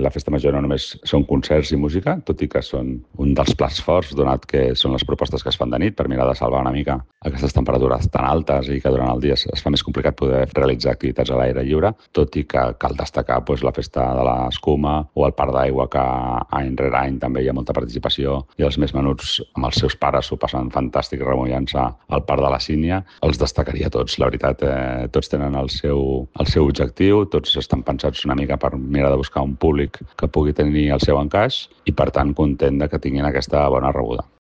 la festa major no només són concerts i música, tot i que són un dels plats forts, donat que són les propostes que es fan de nit per mirar de salvar una mica aquestes temperatures tan altes i que durant el dia es fa més complicat poder realitzar activitats a l'aire lliure, tot i que cal destacar la festa de l'escuma o el parc d'aigua que any rere any també hi ha molta participació i els més menuts amb els seus pares s'ho passen fantàstic remullant-se al parc de la Sínia. Els destacaria tots, la veritat, tots tenen el seu objectiu, tots estan pensats una mica per mirar de buscar un públic que pugui tenir el seu encaix i, per tant, content de que tinguin aquesta bona rebuda.